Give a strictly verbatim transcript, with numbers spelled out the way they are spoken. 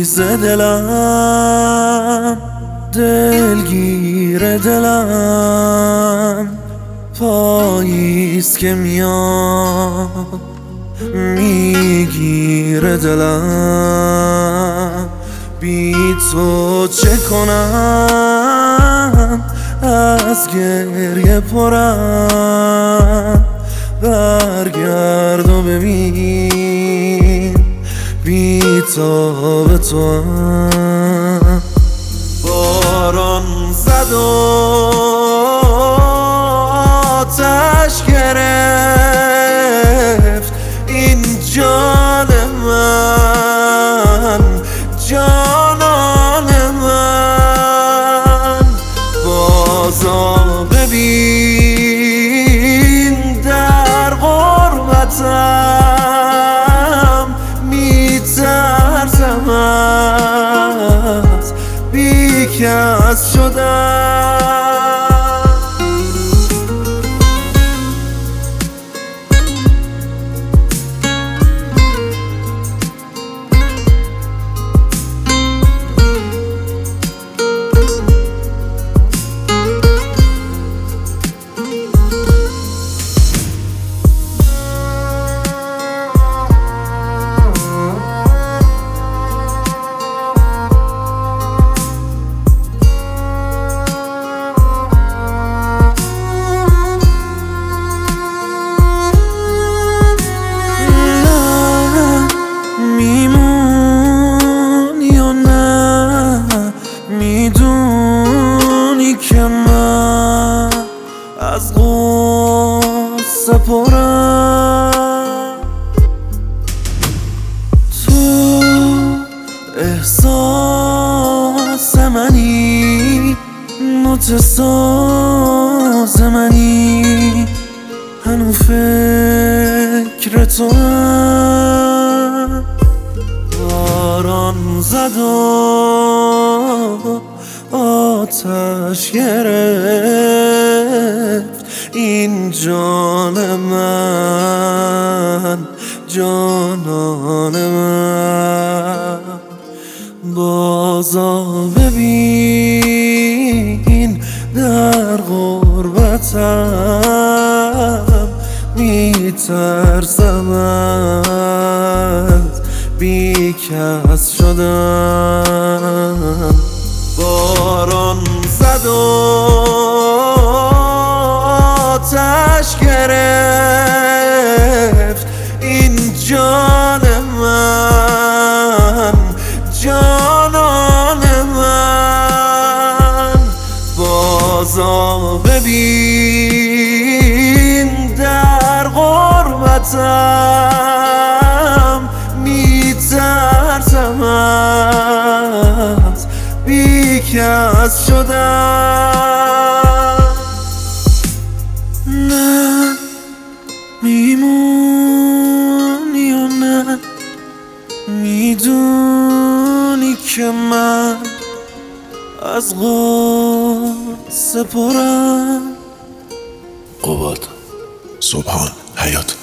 ریز دلم، دلگیر دلم، پاییست که میاد میگیره دلم. بی تو چه کنم، از گریه پرم، برگرد و ببین بی تاب توام. باران زد و آتش گرفت این جان من، جانان من. بازا ببین در غربتم میترسم از بی کس شدم. میدونی که من از غصه پرم، تو احساس منی، نوت ساز منی، هنو فکر تو هم. باران زد و آتش گرفت این جان من، جانان من. بازا ببین در غربتم میترسم از بی کس شدم. باران زد و آتش گرفت این جان من، جانان من. بازا ببین در غربتم میترسم از بی کس شدم. نه میمونی و نه میدونی که من از غصه پرم. قوات سبحان حیات.